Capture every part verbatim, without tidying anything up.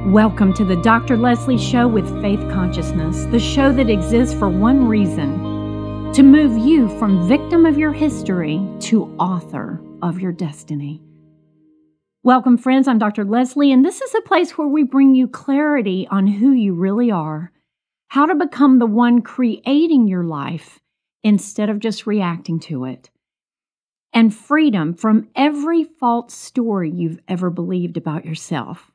Welcome to the Doctor Leslie Show with Faith Consciousness, the show that exists for one reason: to move you from victim of your history to author of your destiny. Welcome, friends. I'm Doctor Leslie, and this is a place where we bring you clarity on who you really are, how to become the one creating your life instead of just reacting to it, and freedom from every false story you've ever believed about yourself.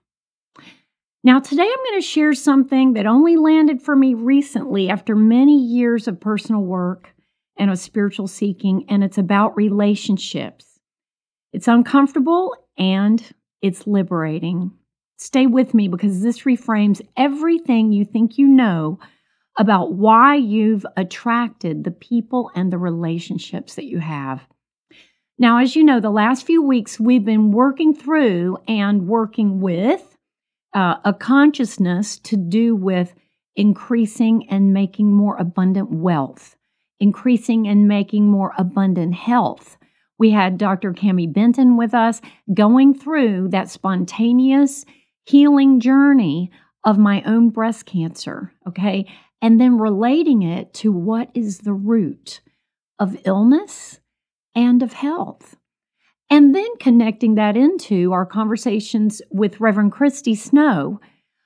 Now, today I'm going to share something that only landed for me recently after many years of personal work and of spiritual seeking, and it's about relationships. It's uncomfortable and it's liberating. Stay with me because this reframes everything you think you know about why you've attracted the people and the relationships that you have. Now, as you know, the last few weeks we've been working through and working with Uh, a consciousness to do with increasing and making more abundant wealth, increasing and making more abundant health. We had Doctor Cami Benton with us going through that spontaneous healing journey of my own breast cancer, okay? And then relating it to what is the root of illness and of health. And then connecting that into our conversations with Reverend Christy Snow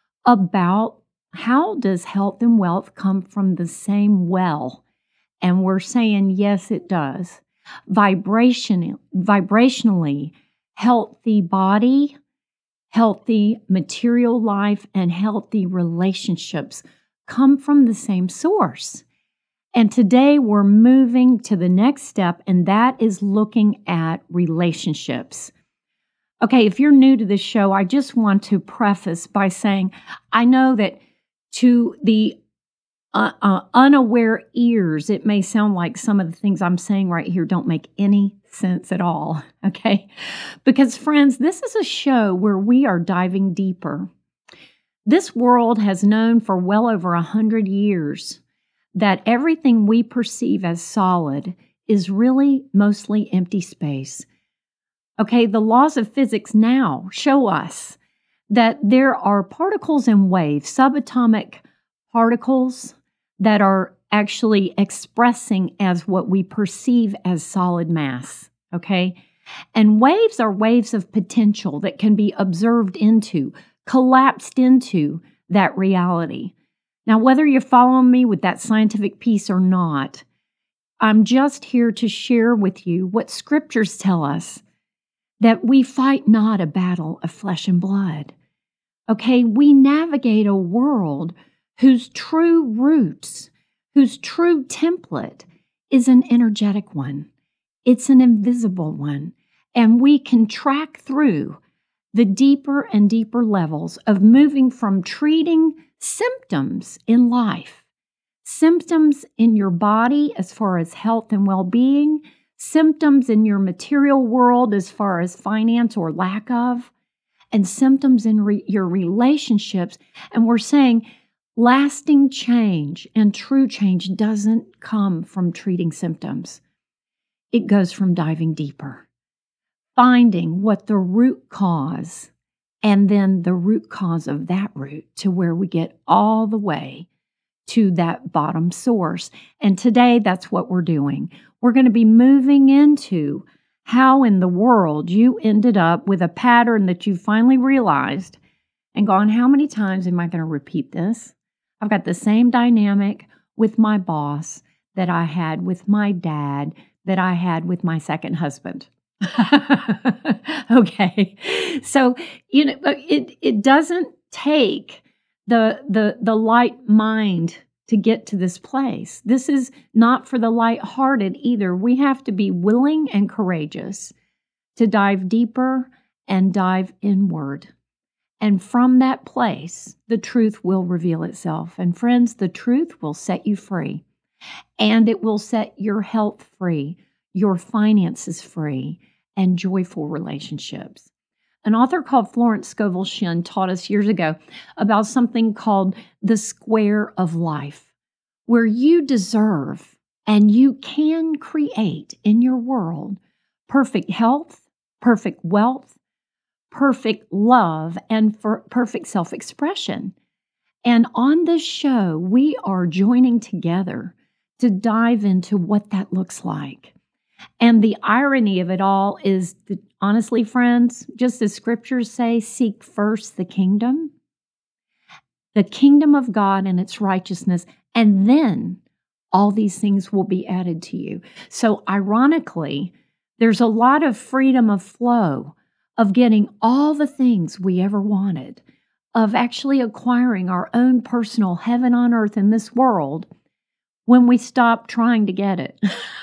about how does health and wealth come from the same well? And we're saying, yes, it does. Vibration, vibrationally, healthy body, healthy material life, and healthy relationships come from the same source. And today we're moving to the next step, and that is looking at relationships. Okay, if you're new to this show, I just want to preface by saying I know that to the uh, uh, unaware ears, it may sound like some of the things I'm saying right here don't make any sense at all, okay? Because friends, this is a show where we are diving deeper. This world has known for well over a hundred years that everything we perceive as solid is really mostly empty space. Okay, the laws of physics now show us that there are particles and waves, subatomic particles that are actually expressing as what we perceive as solid mass, okay? And waves are waves of potential that can be observed into, collapsed into that reality. Now, whether you're following me with that scientific piece or not, I'm just here to share with you what scriptures tell us, that we fight not a battle of flesh and blood. Okay, we navigate a world whose true roots, whose true template is an energetic one. It's an invisible one. And we can track through the deeper and deeper levels of moving from treating symptoms in life, symptoms in your body as far as health and well-being, symptoms in your material world as far as finance or lack of, and symptoms in re- your relationships. And we're saying lasting change and true change doesn't come from treating symptoms. It goes from diving deeper, finding what the root cause, and then the root cause of that root to where we get all the way to that bottom source. And today, that's what we're doing. We're going to be moving into how in the world you ended up with a pattern that you finally realized and gone, how many times am I going to repeat this? I've got the same dynamic with my boss that I had with my dad, that I had with my second husband. Okay, so you know it. It doesn't take the the the light mind to get to this place. This is not for the lighthearted either. We have to be willing and courageous to dive deeper and dive inward, and from that place, the truth will reveal itself. And friends, the truth will set you free, and it will set your health free, your finances free, and joyful relationships. An author called Florence Scovel Shinn taught us years ago about something called the square of life, where you deserve and you can create in your world perfect health, perfect wealth, perfect love and for perfect self-expression. And on this show, we are joining together to dive into what that looks like. And the irony of it all is that, honestly, friends, just as scriptures say, seek first the kingdom, the kingdom of God and its righteousness, and then all these things will be added to you. So ironically, there's a lot of freedom of flow, of getting all the things we ever wanted, of actually acquiring our own personal heaven on earth in this world when we stop trying to get it.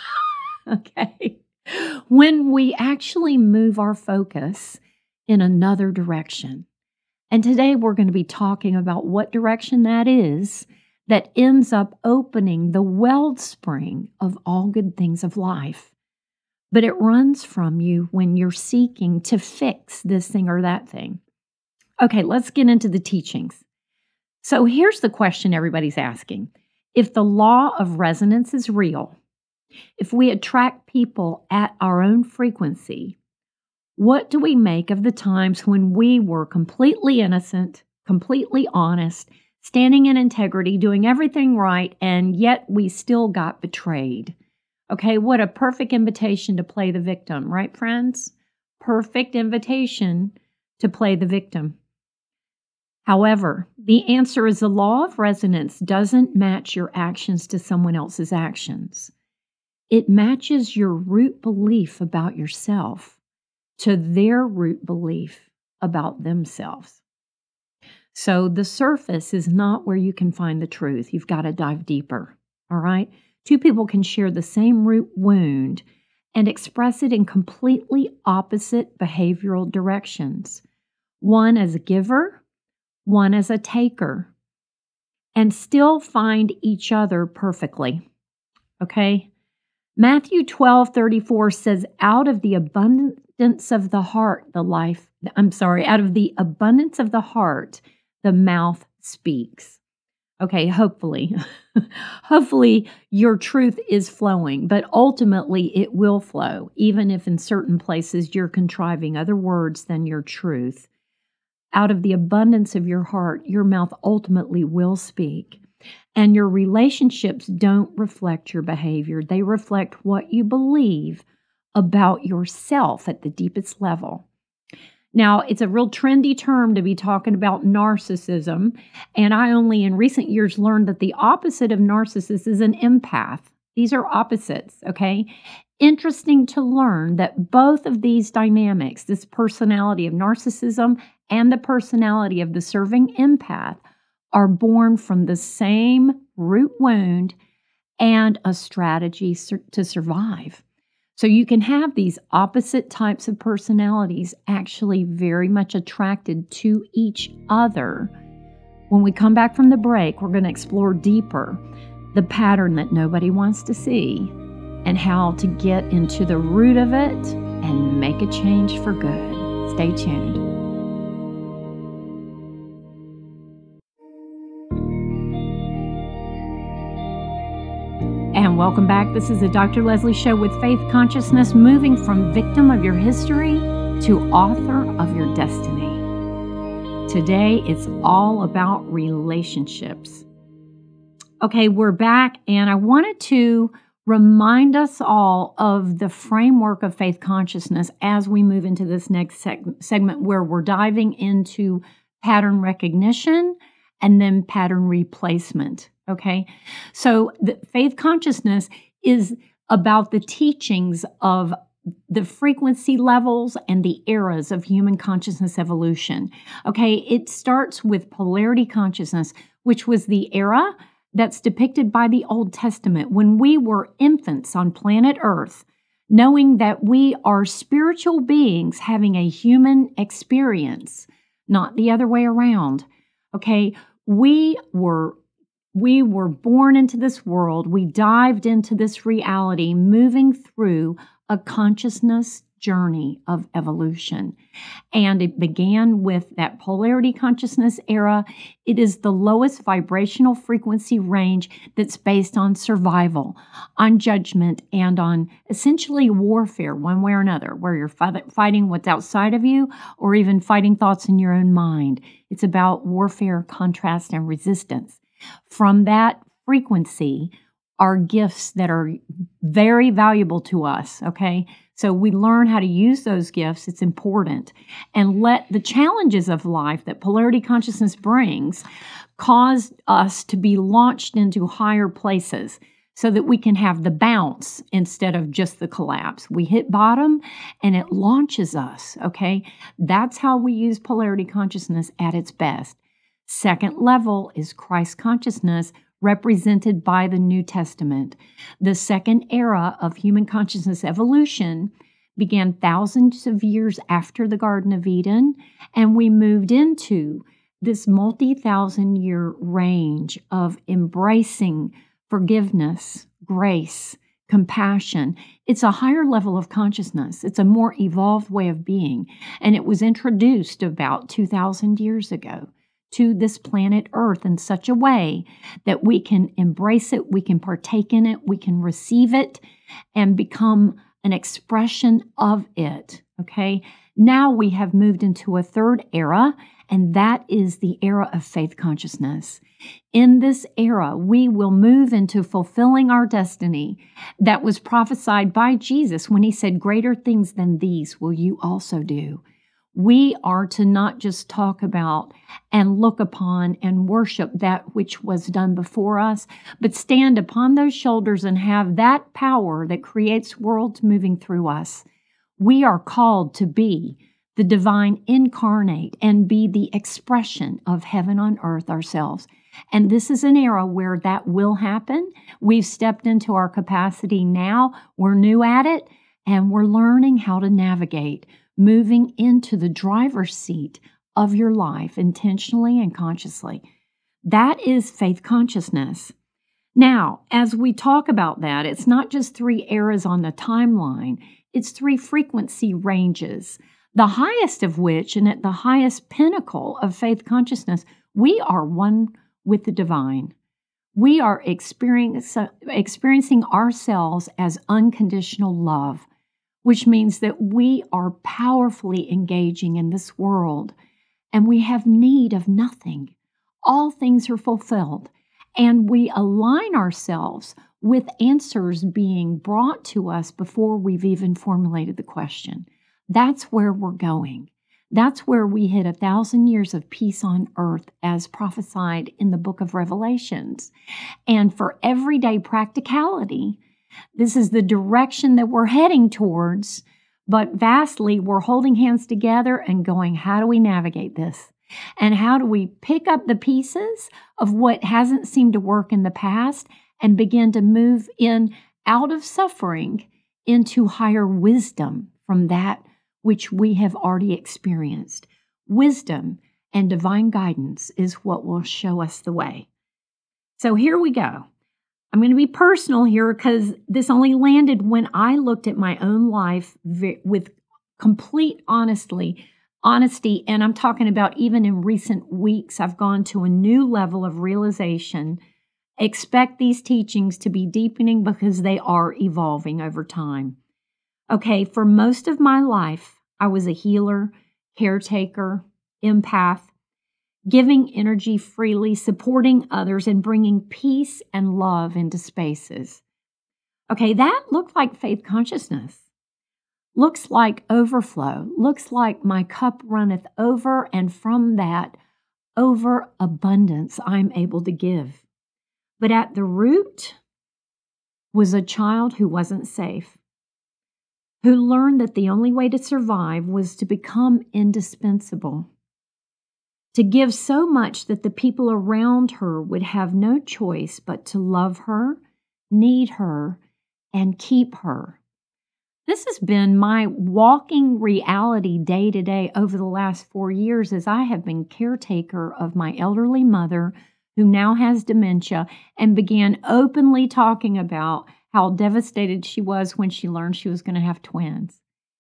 Okay? When we actually move our focus in another direction. And today we're going to be talking about what direction that is that ends up opening the wellspring of all good things of life. But it runs from you when you're seeking to fix this thing or that thing. Okay, let's get into the teachings. So here's the question everybody's asking. If the law of resonance is real, if we attract people at our own frequency, what do we make of the times when we were completely innocent, completely honest, standing in integrity, doing everything right, and yet we still got betrayed? Okay, what a perfect invitation to play the victim, right, friends? Perfect invitation to play the victim. However, the answer is the law of resonance doesn't match your actions to someone else's actions. It matches your root belief about yourself to their root belief about themselves. So the surface is not where you can find the truth. You've got to dive deeper, all right? Two people can share the same root wound and express it in completely opposite behavioral directions. One as a giver, one as a taker, and still find each other perfectly, okay? Matthew twelve thirty-four says, out of the abundance of the heart, the life, I'm sorry, out of the abundance of the heart, the mouth speaks. Okay, hopefully, hopefully your truth is flowing, but ultimately it will flow, even if in certain places you're contriving other words than your truth. Out of the abundance of your heart, your mouth ultimately will speak. And your relationships don't reflect your behavior. They reflect what you believe about yourself at the deepest level. Now, it's a real trendy term to be talking about narcissism, and I only in recent years learned that the opposite of narcissist is an empath. These are opposites, okay? Interesting to learn that both of these dynamics, this personality of narcissism and the personality of the serving empath, are born from the same root wound and a strategy sur- to survive. So you can have these opposite types of personalities actually very much attracted to each other. When we come back from the break, we're going to explore deeper the pattern that nobody wants to see and how to get into the root of it and make a change for good. Stay tuned. And welcome back. This is the Doctor Leslie Show with Faith Consciousness, moving from victim of your history to author of your destiny. Today, it's all about relationships. Okay, we're back, and I wanted to remind us all of the framework of faith consciousness as we move into this next seg- segment where we're diving into pattern recognition and then pattern replacement. Okay, so the faith consciousness is about the teachings of the frequency levels and the eras of human consciousness evolution. Okay, it starts with polarity consciousness, which was the era that's depicted by the Old Testament when we were infants on planet Earth, knowing that we are spiritual beings having a human experience, not the other way around. Okay, we were We were born into this world. We dived into this reality, moving through a consciousness journey of evolution. And it began with that polarity consciousness era. It is the lowest vibrational frequency range that's based on survival, on judgment, and on essentially warfare, one way or another, where you're fight- fighting what's outside of you or even fighting thoughts in your own mind. It's about warfare, contrast, and resistance. From that frequency are gifts that are very valuable to us, okay? So we learn how to use those gifts. It's important. And let the challenges of life that polarity consciousness brings cause us to be launched into higher places so that we can have the bounce instead of just the collapse. We hit bottom and it launches us, okay? That's how we use polarity consciousness at its best. Second level is Christ consciousness, represented by the New Testament. The second era of human consciousness evolution began thousands of years after the Garden of Eden, and we moved into this multi-thousand year range of embracing forgiveness, grace, compassion. It's a higher level of consciousness. It's a more evolved way of being, and it was introduced about two thousand years ago to this planet Earth in such a way that we can embrace it, we can partake in it, we can receive it, and become an expression of it, okay? Now we have moved into a third era, and that is the era of faith consciousness. In this era, we will move into fulfilling our destiny that was prophesied by Jesus when he said, "Greater things than these will you also do." We are to not just talk about and look upon and worship that which was done before us, but stand upon those shoulders and have that power that creates worlds moving through us. We are called to be the divine incarnate and be the expression of heaven on earth ourselves. And this is an era where that will happen. We've stepped into our capacity now. We're new at it, and we're learning how to navigate, moving into the driver's seat of your life intentionally and consciously. That is faith consciousness. Now, as we talk about that, it's not just three eras on the timeline, it's three frequency ranges, the highest of which, and at the highest pinnacle of faith consciousness, we are one with the divine. We are experience, experiencing ourselves as unconditional love, which means that we are powerfully engaging in this world, and we have need of nothing. All things are fulfilled, and we align ourselves with answers being brought to us before we've even formulated the question. That's where we're going. That's where we hit a thousand years of peace on earth as prophesied in the book of Revelations. And for everyday practicality, this is the direction that we're heading towards, but vastly, we're holding hands together and going, how do we navigate this? And how do we pick up the pieces of what hasn't seemed to work in the past and begin to move in out of suffering into higher wisdom from that which we have already experienced? Wisdom and divine guidance is what will show us the way. So here we go. I'm going to be personal here because this only landed when I looked at my own life with complete honesty, honesty, and I'm talking about even in recent weeks, I've gone to a new level of realization. Expect these teachings to be deepening because they are evolving over time. Okay, for most of my life, I was a healer, caretaker, empath, giving energy freely, supporting others, and bringing peace and love into spaces. Okay, that looked like faith consciousness. Looks like overflow. Looks like my cup runneth over, and from that overabundance I'm able to give. But at the root was a child who wasn't safe, who learned that the only way to survive was to become indispensable, to give so much that the people around her would have no choice but to love her, need her, and keep her. This has been my walking reality day to day over the last four years as I have been caretaker of my elderly mother who now has dementia and began openly talking about how devastated she was when she learned she was going to have twins.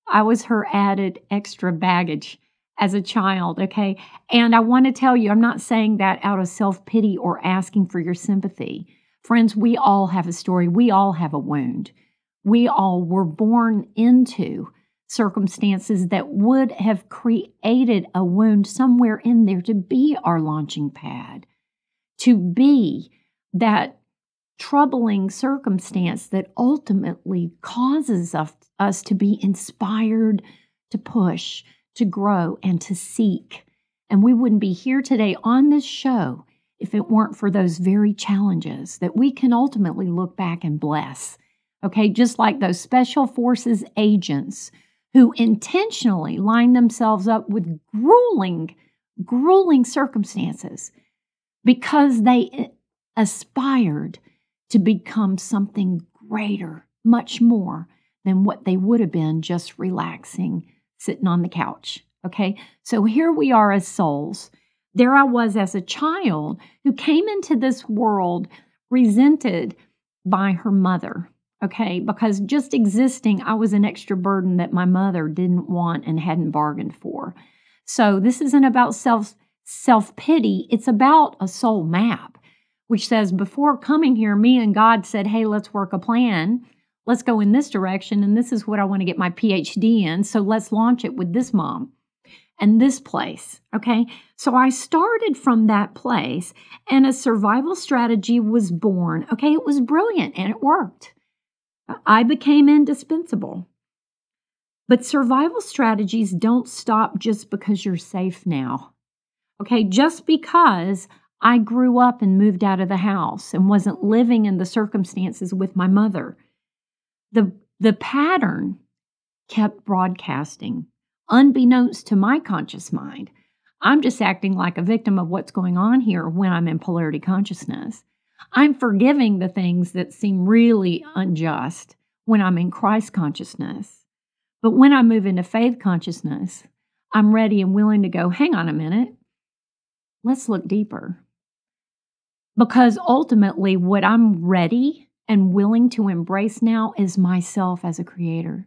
I was her added extra baggage as a child, okay? And I want to tell you, I'm not saying that out of self-pity or asking for your sympathy. Friends, we all have a story. We all have a wound. We all were born into circumstances that would have created a wound somewhere in there to be our launching pad, to be that troubling circumstance that ultimately causes us, us to be inspired to push, to grow, and to seek. And we wouldn't be here today on this show if it weren't for those very challenges that we can ultimately look back and bless. Okay, just like those special forces agents who intentionally line themselves up with grueling, grueling circumstances because they aspired to become something greater, much more than what they would have been just relaxing, sitting on the couch. Okay, so here we are as souls. There I was as a child who came into this world resented by her mother. Okay, because just existing, I was an extra burden that my mother didn't want and hadn't bargained for. So this isn't about self self-pity. It's about a soul map, which says before coming here, me and God said, hey, let's work a plan. Let's go in this direction, and this is what I want to get my P H D in, so let's launch it with this mom and this place, okay? So I started from that place, and a survival strategy was born. Okay, it was brilliant, and it worked. I became indispensable. But survival strategies don't stop just because you're safe now. Okay, just because I grew up and moved out of the house and wasn't living in the circumstances with my mother, the, the pattern kept broadcasting, unbeknownst to my conscious mind. I'm just acting like a victim of what's going on here when I'm in polarity consciousness. I'm forgiving the things that seem really unjust when I'm in Christ consciousness. But when I move into faith consciousness, I'm ready and willing to go, hang on a minute, let's look deeper. Because ultimately, what I'm ready and willing to embrace now is myself as a creator.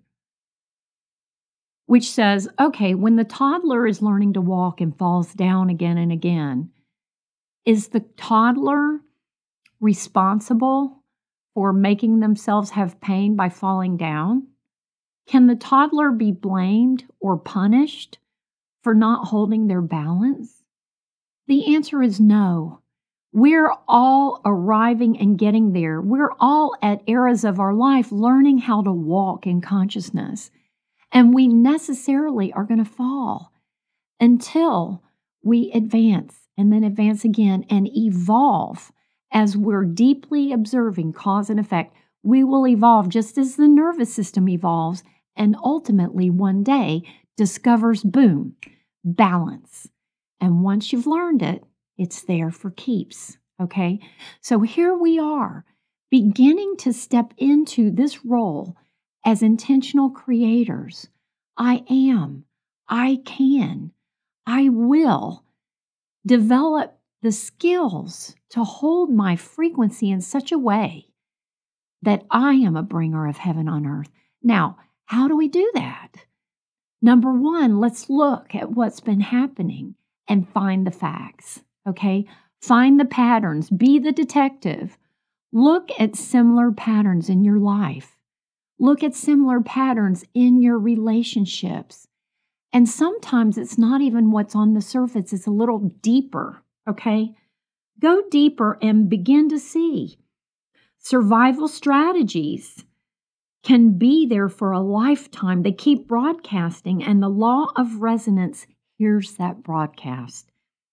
Which says, okay, when the toddler is learning to walk and falls down again and again, is the toddler responsible for making themselves have pain by falling down? Can the toddler be blamed or punished for not holding their balance? The answer is no. We're all arriving and getting there. We're all at eras of our life learning how to walk in consciousness. And we necessarily are going to fall until we advance and then advance again and evolve. As we're deeply observing cause and effect, we will evolve just as the nervous system evolves and ultimately one day discovers, boom, balance. And once you've learned it, it's there for keeps, okay? So here we are, beginning to step into this role as intentional creators. I am, I can, I will develop the skills to hold my frequency in such a way that I am a bringer of heaven on earth. Now, how do we do that? Number one, let's look at what's been happening and find the facts, okay? Find the patterns, be the detective. Look at similar patterns in your life. Look at similar patterns in your relationships. And sometimes it's not even what's on the surface, it's a little deeper, okay? Go deeper and begin to see. Survival strategies can be there for a lifetime. They keep broadcasting, and the law of resonance hears that broadcast.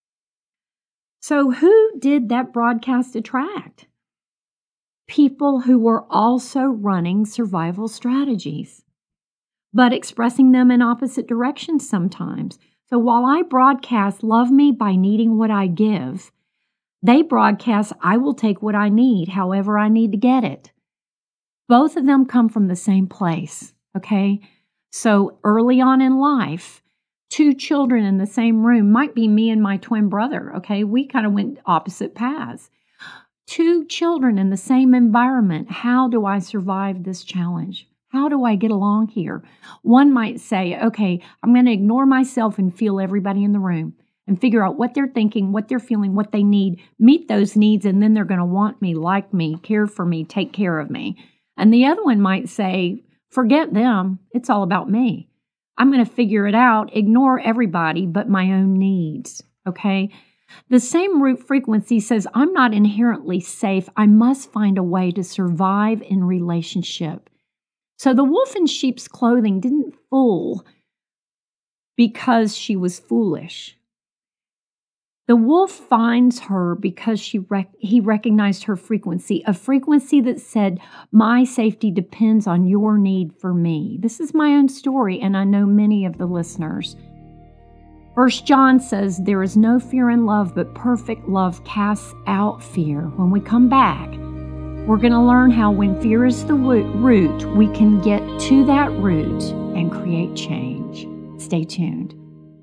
So who did that broadcast attract? People who were also running survival strategies, but expressing them in opposite directions sometimes. So while I broadcast, love me by needing what I give, they broadcast, I will take what I need, however I need to get it. Both of them come from the same place, okay? So early on in life, two children in the same room might be me and my twin brother, okay? We kind of went opposite paths. Two children in the same environment. How do I survive this challenge? How do I get along here? One might say, okay, I'm going to ignore myself and feel everybody in the room and figure out what they're thinking, what they're feeling, what they need, meet those needs, and then they're going to want me, like me, care for me, take care of me. And the other one might say, forget them. It's all about me. I'm going to figure it out, ignore everybody but my own needs, okay? The same root frequency says, I'm not inherently safe. I must find a way to survive in relationship. So the wolf in sheep's clothing didn't fool because she was foolish. The wolf finds her because she rec- he recognized her frequency, a frequency that said, my safety depends on your need for me. This is my own story, and I know many of the listeners. First John says, there is no fear in love, but perfect love casts out fear. When we come back, we're going to learn how when fear is the root, we can get to that root and create change. Stay tuned.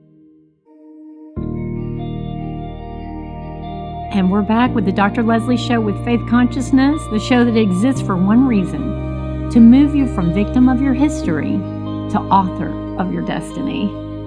And we're back with the Doctor Leslie Show with Faith Consciousness, the show that exists for one reason, to move you from victim of your history to author of your destiny.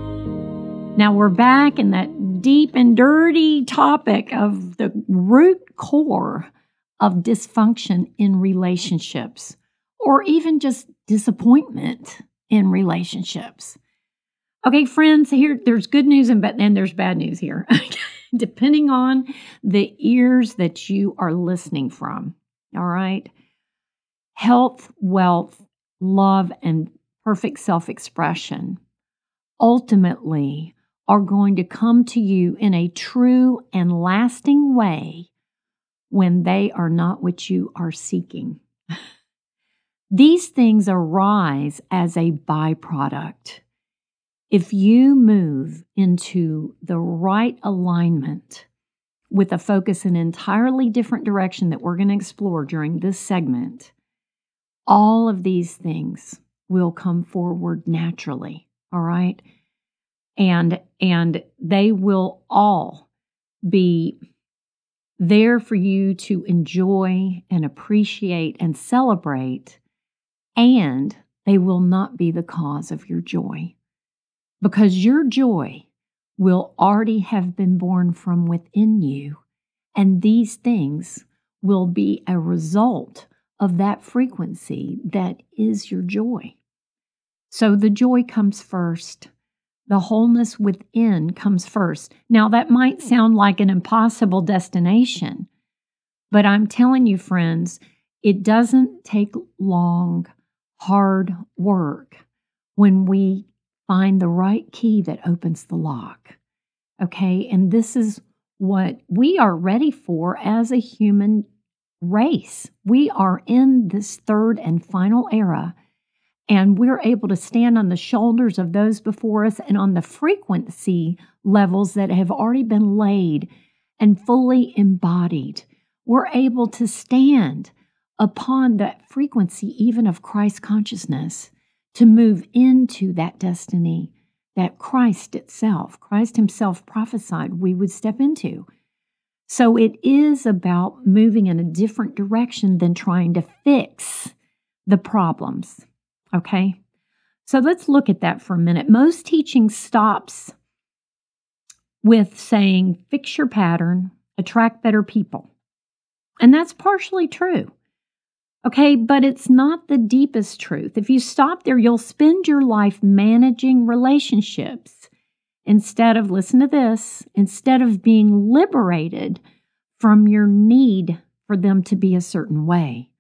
Now we're back in that deep and dirty topic of the root core of dysfunction in relationships, or even just disappointment in relationships. Okay, friends, here there's good news and, and there's bad news here, depending on the ears that you are listening from. All right? Health, wealth, love, and perfect self-expression ultimately are going to come to you in a true and lasting way when they are not what you are seeking. These things arise as a byproduct. If you move into the right alignment with a focus in an entirely different direction that we're going to explore during this segment, all of these things will come forward naturally, all right? And, and they will all be there for you to enjoy and appreciate and celebrate, and they will not be the cause of your joy. Because your joy will already have been born from within you, and these things will be a result of that frequency that is your joy. So the joy comes first. The wholeness within comes first. Now, that might sound like an impossible destination, but I'm telling you, friends, it doesn't take long, hard work when we find the right key that opens the lock. Okay, and this is what we are ready for as a human race. We are in this third and final era, and we're able to stand on the shoulders of those before us and on the frequency levels that have already been laid and fully embodied. We're able to stand upon that frequency even of Christ consciousness to move into that destiny that Christ itself, Christ himself prophesied we would step into. So it is about moving in a different direction than trying to fix the problems. Okay, so let's look at that for a minute. Most teaching stops with saying, fix your pattern, attract better people. And that's partially true. Okay, but it's not the deepest truth. If you stop there, you'll spend your life managing relationships instead of, listen to this, instead of being liberated from your need for them to be a certain way.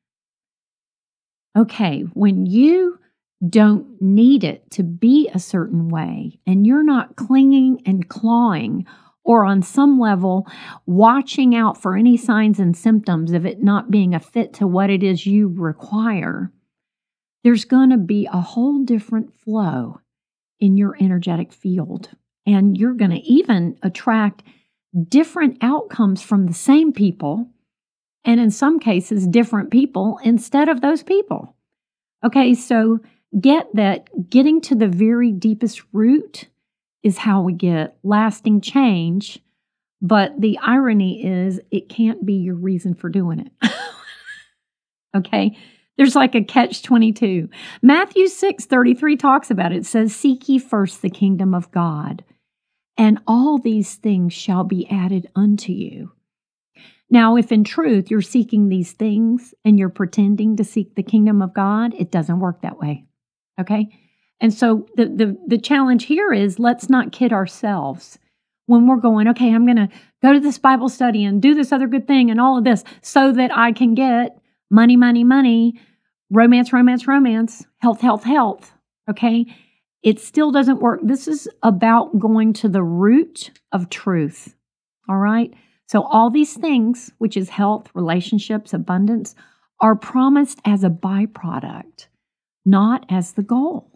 Okay, when you don't need it to be a certain way, and you're not clinging and clawing, or on some level watching out for any signs and symptoms of it not being a fit to what it is you require, there's going to be a whole different flow in your energetic field. And you're going to even attract different outcomes from the same people, and in some cases, different people instead of those people. Okay, so get that getting to the very deepest root is how we get lasting change, but the irony is it can't be your reason for doing it. Okay, There's like a catch twenty-two. Matthew six thirty-three talks about it. It says, "Seek ye first the kingdom of God, and all these things shall be added unto you." Now, if in truth you're seeking these things and you're pretending to seek the kingdom of God, it doesn't work that way. Okay? And so the the, the challenge here is, let's not kid ourselves when we're going, okay, I'm going to go to this Bible study and do this other good thing and all of this so that I can get money, money, money, romance, romance, romance, health, health, health. Okay? It still doesn't work. This is about going to the root of truth. All right? So all these things, which is health, relationships, abundance, are promised as a byproduct, not as the goal.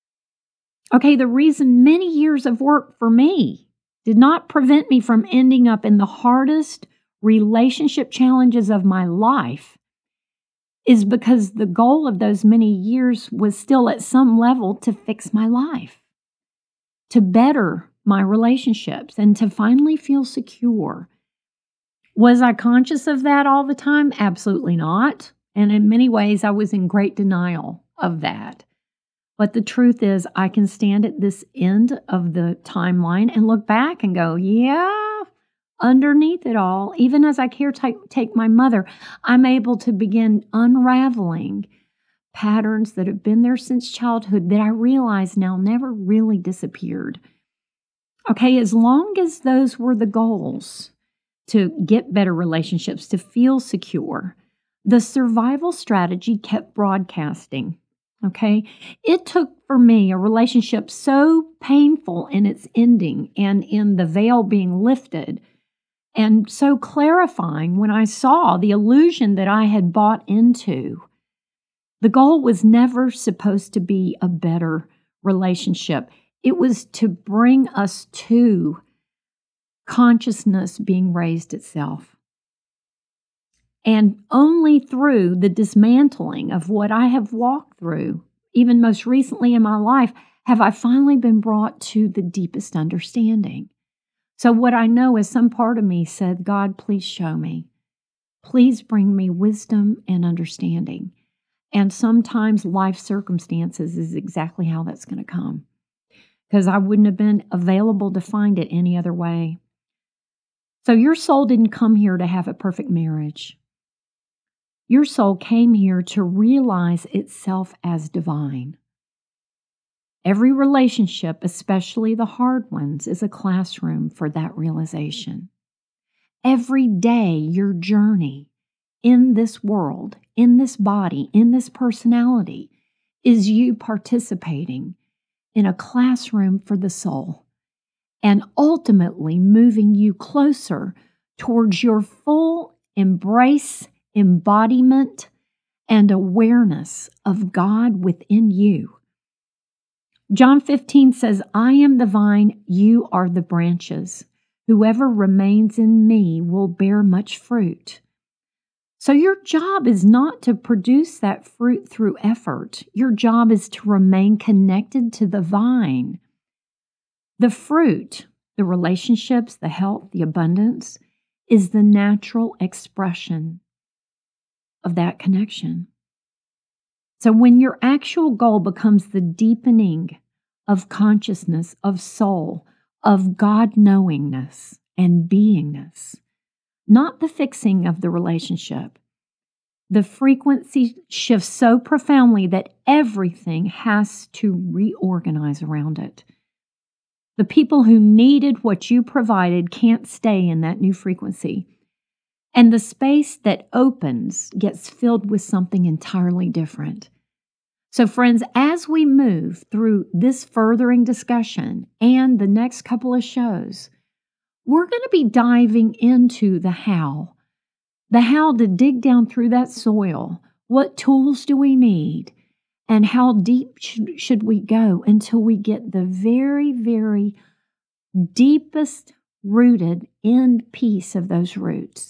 Okay, the reason many years of work for me did not prevent me from ending up in the hardest relationship challenges of my life is because the goal of those many years was still at some level to fix my life, to better my relationships, and to finally feel secure. Was I conscious of that all the time? Absolutely not. And in many ways, I was in great denial of that. But the truth is, I can stand at this end of the timeline and look back and go, yeah, underneath it all, even as I caretake my mother, I'm able to begin unraveling patterns that have been there since childhood that I realize now never really disappeared. Okay, as long as those were the goals, to get better relationships, to feel secure, the survival strategy kept broadcasting. Okay, it took for me a relationship so painful in its ending and in the veil being lifted, and so clarifying when I saw the illusion that I had bought into. The goal was never supposed to be a better relationship. It was to bring us to consciousness being raised itself. And only through the dismantling of what I have walked through, even most recently in my life, have I finally been brought to the deepest understanding. So what I know is some part of me said, God, please show me. Please bring me wisdom and understanding. And sometimes life circumstances is exactly how that's going to come, because I wouldn't have been available to find it any other way. So your soul didn't come here to have a perfect marriage. Your soul came here to realize itself as divine. Every relationship, especially the hard ones, is a classroom for that realization. Every day, your journey in this world, in this body, in this personality, is you participating in a classroom for the soul, and ultimately moving you closer towards your full embrace, embodiment, and awareness of God within you. John fifteen says, I am the vine, you are the branches. Whoever remains in me will bear much fruit. So your job is not to produce that fruit through effort. Your job is to remain connected to the vine. The fruit, the relationships, the health, the abundance, is the natural expression of that connection. So when your actual goal becomes the deepening of consciousness, of soul, of God-knowingness and beingness, not the fixing of the relationship, the frequency shifts so profoundly that everything has to reorganize around it. The people who needed what you provided can't stay in that new frequency. And the space that opens gets filled with something entirely different. So friends, as we move through this furthering discussion and the next couple of shows, we're going to be diving into the how. The how to dig down through that soil. What tools do we need? And how deep should, should we go until we get the very, very deepest rooted end piece of those roots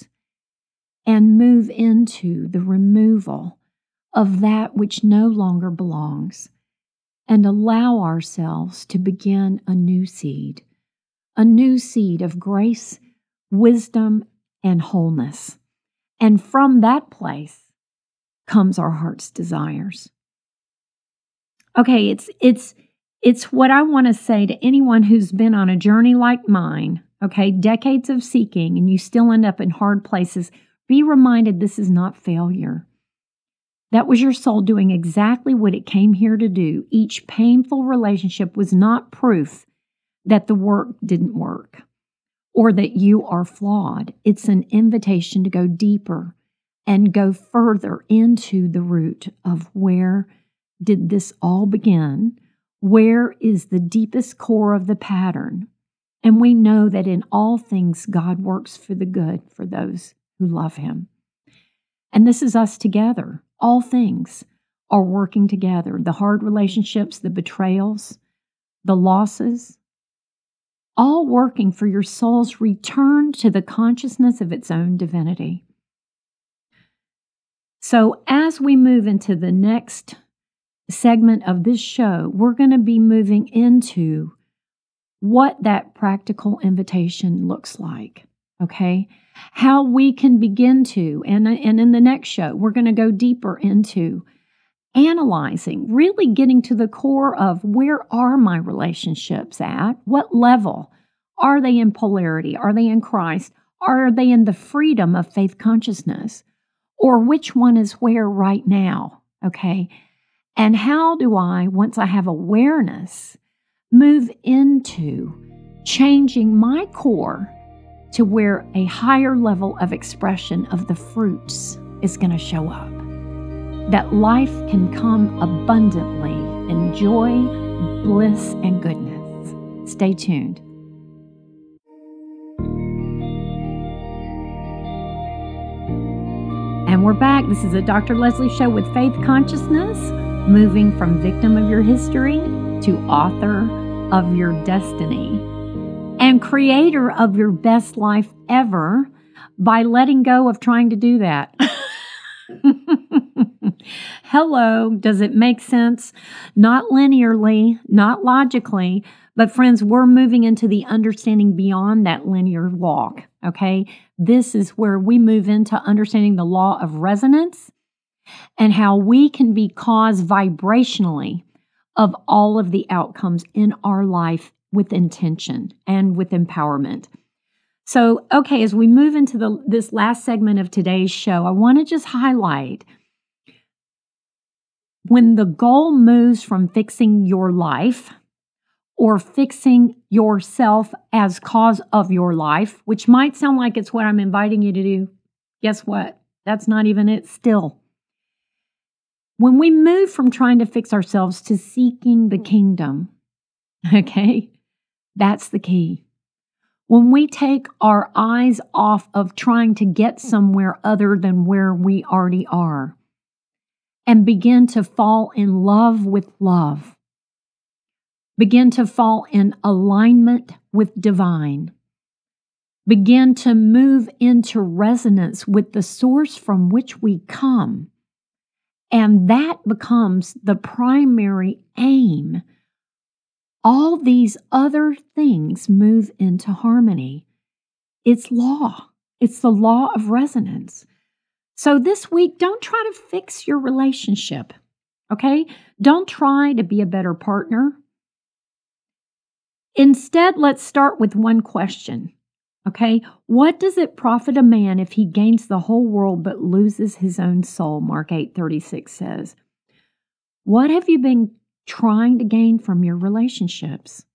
and move into the removal of that which no longer belongs and allow ourselves to begin a new seed, a new seed of grace, wisdom, and wholeness. And from that place, comes our heart's desires. Okay, it's it's it's what I want to say to anyone who's been on a journey like mine, okay, decades of seeking, and you still end up in hard places. Be reminded this is not failure. That was your soul doing exactly what it came here to do. Each painful relationship was not proof that the work didn't work or that you are flawed. It's an invitation to go deeper and go further into the root of where did this all begin? Where is the deepest core of the pattern? And we know that in all things, God works for the good for those who love Him. And this is us together. All things are working together. The hard relationships, the betrayals, the losses, all working for your soul's return to the consciousness of its own divinity. So as we move into the next segment of this show, we're going to be moving into what that practical invitation looks like, okay? How we can begin to, and, and in the next show, we're going to go deeper into analyzing, really getting to the core of where are my relationships at? What level? Are they in polarity? Are they in Christ? Are they in the freedom of faith consciousness? Or which one is where right now, okay? And how do I, once I have awareness, move into changing my core to where a higher level of expression of the fruits is going to show up? That life can come abundantly in joy, bliss, and goodness. Stay tuned. And we're back. This is a Doctor Leslie Show with Faith Consciousness, moving from victim of your history to author of your destiny and creator of your best life ever by letting go of trying to do that. Hello, does it make sense? Not linearly, not logically, but friends, we're moving into the understanding beyond that linear walk, okay? This is where we move into understanding the law of resonance and how we can be cause vibrationally of all of the outcomes in our life with intention and with empowerment. So, okay, as we move into the this last segment of today's show, I want to just highlight when the goal moves from fixing your life or fixing yourself as cause of your life, which might sound like it's what I'm inviting you to do. Guess what? That's not even it still. When we move from trying to fix ourselves to seeking the kingdom, okay, that's the key. When we take our eyes off of trying to get somewhere other than where we already are and begin to fall in love with love, begin to fall in alignment with divine, begin to move into resonance with the source from which we come, and that becomes the primary aim. All these other things move into harmony. It's law. It's the law of resonance. So this week, don't try to fix your relationship, okay? Don't try to be a better partner. Instead, let's start with one question, okay? What does it profit a man if he gains the whole world but loses his own soul? Mark eight thirty-six says. What have you been trying to gain from your relationships?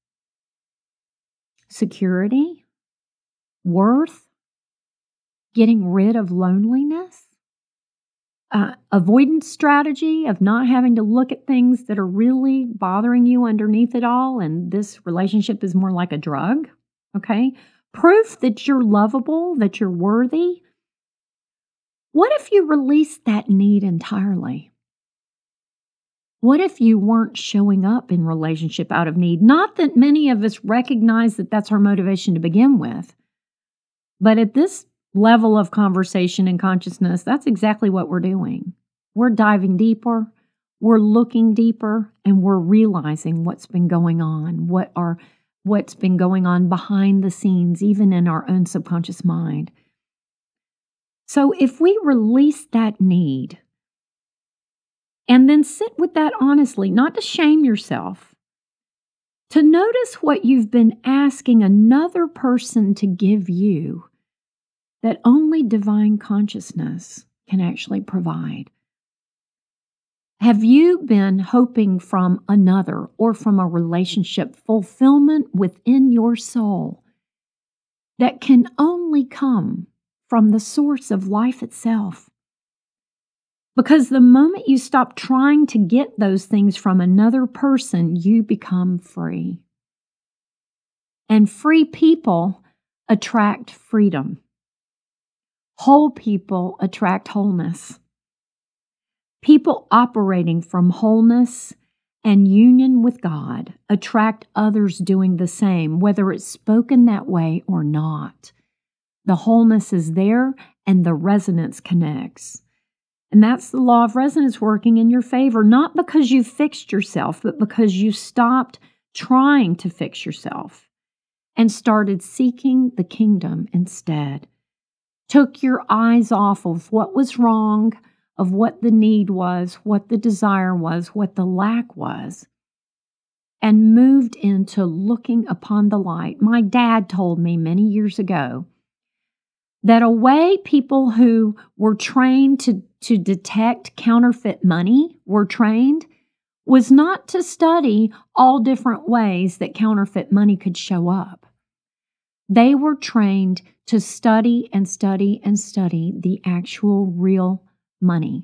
Security? Worth? Getting rid of loneliness? Uh, avoidance strategy of not having to look at things that are really bothering you underneath it all, and this relationship is more like a drug, okay? Proof that you're lovable, that you're worthy. What if you released that need entirely? What if you weren't showing up in relationship out of need? Not that many of us recognize that that's our motivation to begin with, but at this level of conversation and consciousness, that's exactly what we're doing. We're diving deeper, we're looking deeper, and we're realizing what's been going on, what are what's been going on behind the scenes, even in our own subconscious mind. So if we release that need And then sit with that honestly, not to shame yourself, to notice what you've been asking another person to give you that only divine consciousness can actually provide. Have you been hoping from another or from a relationship fulfillment within your soul that can only come from the source of life itself? Because the moment you stop trying to get those things from another person, you become free. And free people attract freedom. Whole people attract wholeness. People operating from wholeness and union with God attract others doing the same, whether it's spoken that way or not. The wholeness is there and the resonance connects. And that's the law of resonance working in your favor, not because you fixed yourself, but because you stopped trying to fix yourself and started seeking the kingdom instead. Took your eyes off of what was wrong, of what the need was, what the desire was, what the lack was, and moved into looking upon the light. My dad told me many years ago that a way people who were trained to, to detect counterfeit money were trained was not to study all different ways that counterfeit money could show up. They were trained to study and study and study the actual real money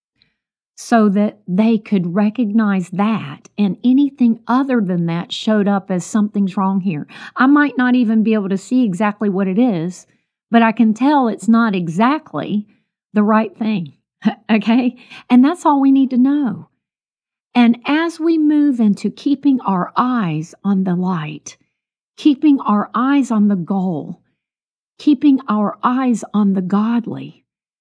so that they could recognize that, and anything other than that showed up as something's wrong here. I might not even be able to see exactly what it is, but I can tell it's not exactly the right thing, okay? And that's all we need to know. And as we move into keeping our eyes on the light, keeping our eyes on the goal, keeping our eyes on the godly,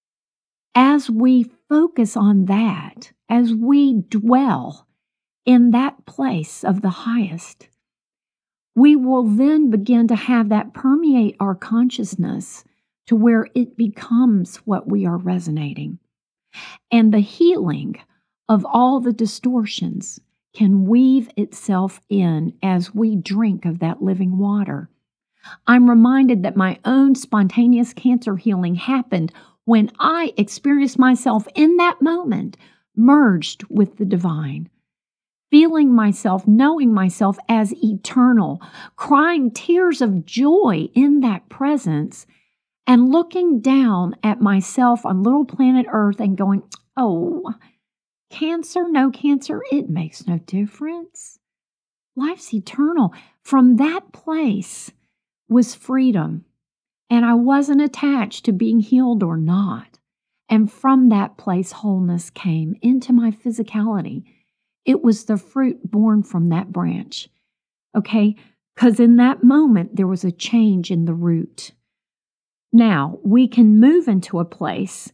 as we focus on that, as we dwell in that place of the highest, we will then begin to have that permeate our consciousness to where it becomes what we are resonating. And the healing of all the distortions can weave itself in as we drink of that living water. I'm reminded that my own spontaneous cancer healing happened when I experienced myself in that moment merged with the divine. Feeling myself, knowing myself as eternal, crying tears of joy in that presence, and looking down at myself on little planet Earth and going, oh, cancer, no cancer, it makes no difference. Life's eternal. From that place was freedom, and I wasn't attached to being healed or not. And from that place, wholeness came into my physicality. It was the fruit born from that branch, okay? Because in that moment, there was a change in the root. Now, we can move into a place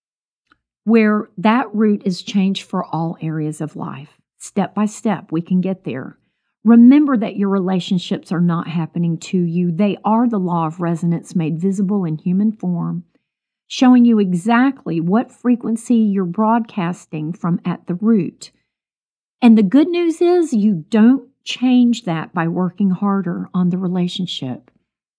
where that root is changed for all areas of life. Step by step, we can get there. Remember that your relationships are not happening to you. They are the law of resonance made visible in human form, showing you exactly what frequency you're broadcasting from at the root. And the good news is you don't change that by working harder on the relationship.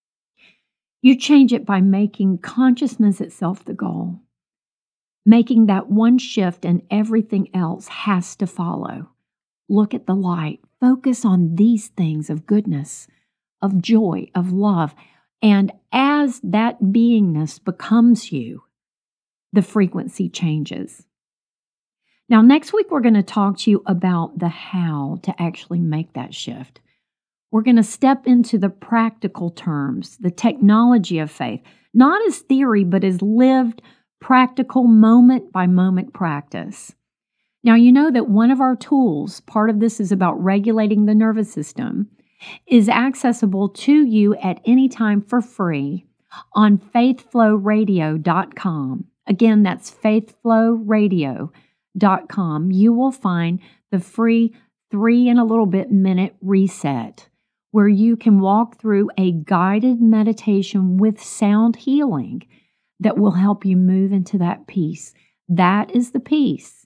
You change it by making consciousness itself the goal, making that one shift, and everything else has to follow. Look at the light. Focus on these things of goodness, of joy, of love. And as that beingness becomes you, the frequency changes. Now, next week, we're going to talk to you about the how to actually make that shift. We're going to step into the practical terms, the technology of faith, not as theory, but as lived, practical, moment-by-moment practice. Now, you know that one of our tools, part of this is about regulating the nervous system, is accessible to you at any time for free on faith flow radio dot com. Again, that's faith flow radio dot com. You will find the free three and a little bit minute reset where you can walk through a guided meditation with sound healing that will help you move into that peace. That is the peace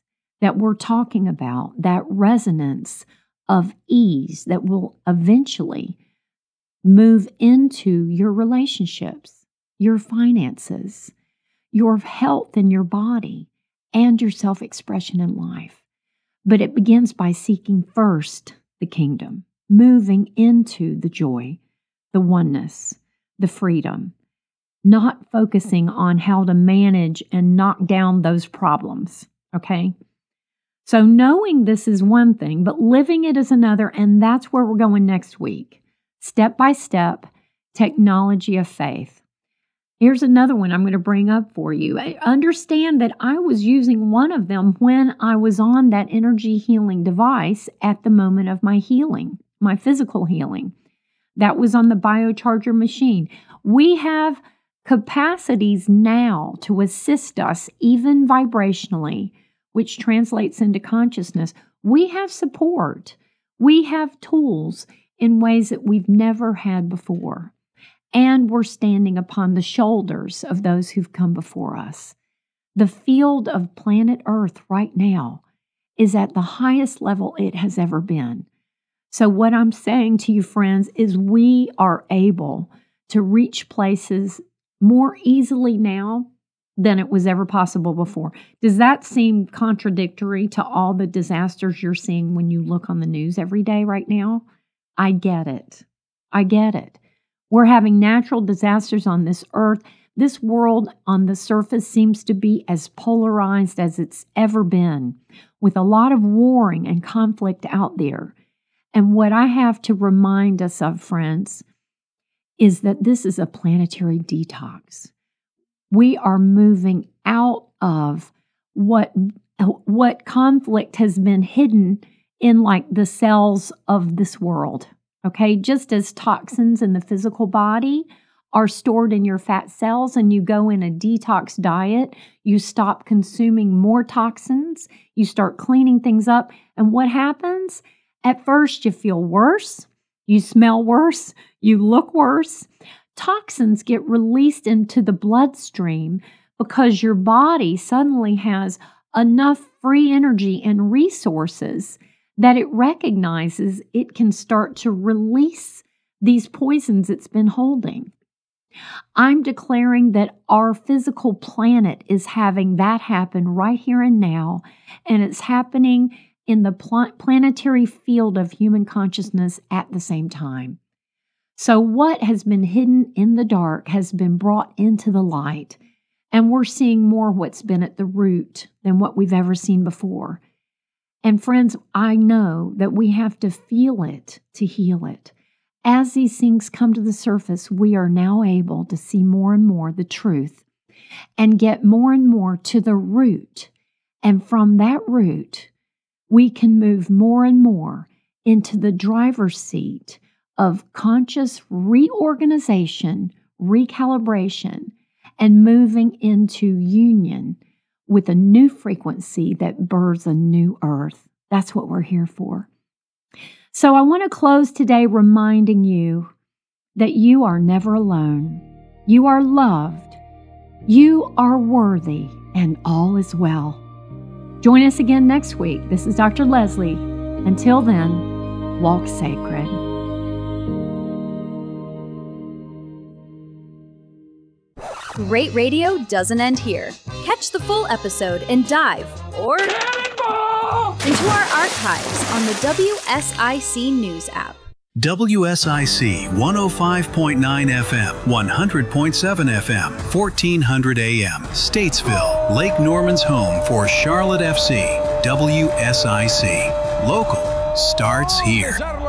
that we're talking about, that resonance of ease that will eventually move into your relationships, your finances, your health in your body, and your self-expression in life. But it begins by seeking first the kingdom, moving into the joy, the oneness, the freedom, not focusing on how to manage and knock down those problems, okay? So knowing this is one thing, but living it is another, and that's where we're going next week. Step by step, technology of faith. Here's another one I'm going to bring up for you. I understand that I was using one of them when I was on that energy healing device at the moment of my healing, my physical healing. That was on the biocharger machine. We have capacities now to assist us, even vibrationally, which translates into consciousness. We have support. We have tools in ways that we've never had before. And we're standing upon the shoulders of those who've come before us. The field of planet Earth right now is at the highest level it has ever been. So what I'm saying to you, friends, is we are able to reach places more easily now than it was ever possible before. Does that seem contradictory to all the disasters you're seeing when you look on the news every day right now? I get it. I get it. We're having natural disasters on this earth. This world on the surface seems to be as polarized as it's ever been, with a lot of warring and conflict out there. And what I have to remind us of, friends, is that this is a planetary detox. We are moving out of what, what conflict has been hidden in like the cells of this world. Okay, just as toxins in the physical body are stored in your fat cells and you go in a detox diet, you stop consuming more toxins, you start cleaning things up. And what happens? At first, you feel worse, you smell worse, you look worse. Toxins get released into the bloodstream because your body suddenly has enough free energy and resources that it recognizes it can start to release these poisons it's been holding. I'm declaring that our physical planet is having that happen right here and now, and it's happening in the pl- planetary field of human consciousness at the same time. So what has been hidden in the dark has been brought into the light, and we're seeing more what's been at the root than what we've ever seen before. And friends, I know that we have to feel it to heal it. As these things come to the surface, we are now able to see more and more the truth and get more and more to the root. And from that root, we can move more and more into the driver's seat of conscious reorganization, recalibration, and moving into union with a new frequency that births a new earth. That's what we're here for. So I want to close today reminding you that you are never alone. You are loved. You are worthy, and all is well. Join us again next week. This is Doctor Leslie. Until then, walk sacred. Great radio doesn't end here. Catch the full episode and dive or into our archives on the W S I C News app. W S I C one oh five point nine F M, one hundred point seven F M, fourteen hundred A M, Statesville, Lake Norman's home for Charlotte F C. W S I C. Local starts here.